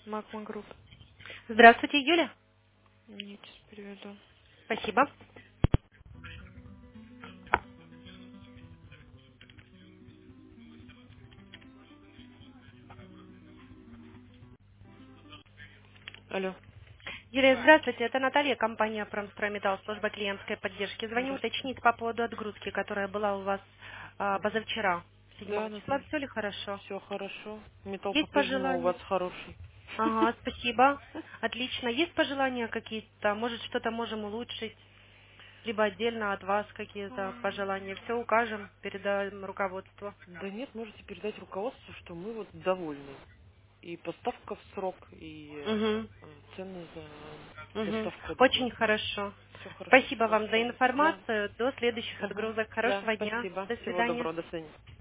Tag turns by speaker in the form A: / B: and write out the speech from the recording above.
A: Макман Групп.
B: Здравствуйте, Юля.
A: Нет, сейчас переведу.
B: Спасибо.
A: Алло.
B: Юлия, здравствуйте. Это Наталья, компания «Промстройметалл», служба клиентской поддержки. Звоню
A: Здравствуйте.
B: уточнить по поводу отгрузки, которая была у вас позавчера,
A: Да,
B: 7 числа.
A: Наталья.
B: Все ли хорошо?
A: Все хорошо. Металл
B: Есть
A: по-прежнему у вас
B: пожелания?
A: хороший.
B: Ага, спасибо. Отлично. Есть пожелания какие-то? Может, что-то можем улучшить? Либо отдельно от вас какие-то пожелания? Все укажем, передаем руководству.
A: Да нет, можете передать руководству, что мы вот довольны. И поставка в срок, и
B: Угу.
A: цены за
B: Угу.
A: доставку
B: Очень
A: адекватные.
B: хорошо.
A: Все хорошо,
B: Спасибо
A: да.
B: вам за
A: Да.
B: информацию. До следующих
A: Угу.
B: отгрузок.
A: Да,
B: Хорошего дня.
A: спасибо.
B: До
A: Всего
B: свидания.
A: доброго. До свидания.